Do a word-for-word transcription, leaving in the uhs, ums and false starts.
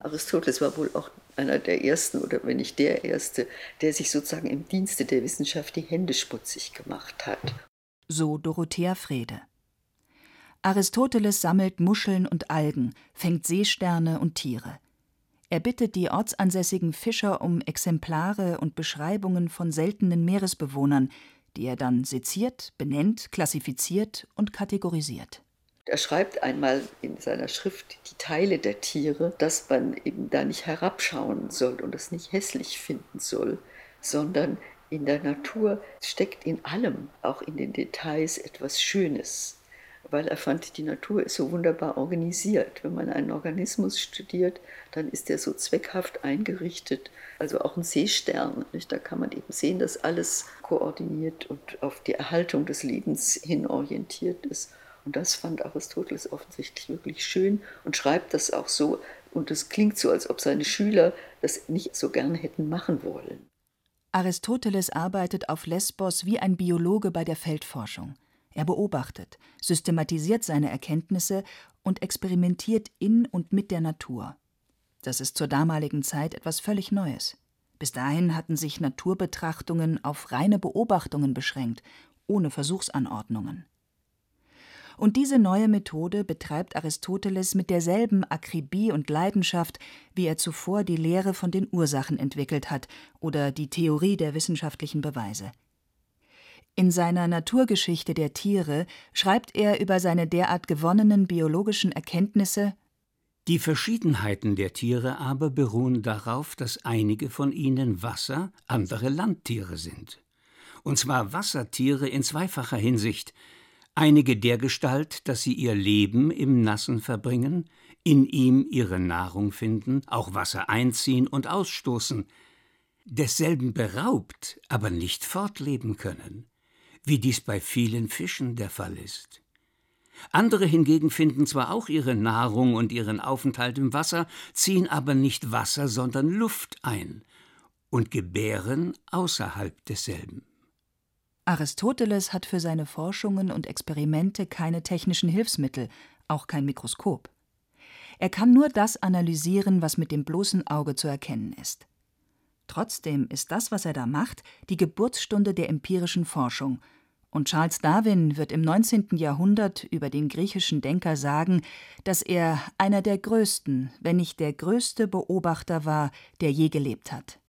Aristoteles war wohl auch einer der Ersten oder wenn nicht der Erste, der sich sozusagen im Dienste der Wissenschaft die Hände schmutzig gemacht hat. So Dorothea Frede. Aristoteles sammelt Muscheln und Algen, fängt Seesterne und Tiere. Er bittet die ortsansässigen Fischer um Exemplare und Beschreibungen von seltenen Meeresbewohnern, die er dann seziert, benennt, klassifiziert und kategorisiert. Er schreibt einmal in seiner Schrift die Teile der Tiere, dass man eben da nicht herabschauen soll und es nicht hässlich finden soll, sondern in der Natur steckt in allem, auch in den Details, etwas Schönes. Weil er fand, die Natur ist so wunderbar organisiert. Wenn man einen Organismus studiert, dann ist der so zweckhaft eingerichtet. Also auch ein Seestern, nicht? Da kann man eben sehen, dass alles koordiniert und auf die Erhaltung des Lebens hin orientiert ist. Und das fand Aristoteles offensichtlich wirklich schön und schreibt das auch so. Und es klingt so, als ob seine Schüler das nicht so gern hätten machen wollen. Aristoteles arbeitet auf Lesbos wie ein Biologe bei der Feldforschung. Er beobachtet, systematisiert seine Erkenntnisse und experimentiert in und mit der Natur. Das ist zur damaligen Zeit etwas völlig Neues. Bis dahin hatten sich Naturbetrachtungen auf reine Beobachtungen beschränkt, ohne Versuchsanordnungen. Und diese neue Methode betreibt Aristoteles mit derselben Akribie und Leidenschaft, wie er zuvor die Lehre von den Ursachen entwickelt hat oder die Theorie der wissenschaftlichen Beweise. In seiner Naturgeschichte der Tiere schreibt er über seine derart gewonnenen biologischen Erkenntnisse: Die Verschiedenheiten der Tiere aber beruhen darauf, dass einige von ihnen Wasser-, andere Landtiere sind. Und zwar Wassertiere in zweifacher Hinsicht: einige dergestalt, dass sie ihr Leben im Nassen verbringen, in ihm ihre Nahrung finden, auch Wasser einziehen und ausstoßen, desselben beraubt, aber nicht fortleben können, wie dies bei vielen Fischen der Fall ist. Andere hingegen finden zwar auch ihre Nahrung und ihren Aufenthalt im Wasser, ziehen aber nicht Wasser, sondern Luft ein und gebären außerhalb desselben. Aristoteles hat für seine Forschungen und Experimente keine technischen Hilfsmittel, auch kein Mikroskop. Er kann nur das analysieren, was mit dem bloßen Auge zu erkennen ist. Trotzdem ist das, was er da macht, die Geburtsstunde der empirischen Forschung. Und Charles Darwin wird im neunzehnten Jahrhundert über den griechischen Denker sagen, dass er einer der größten, wenn nicht der größte Beobachter war, der je gelebt hat.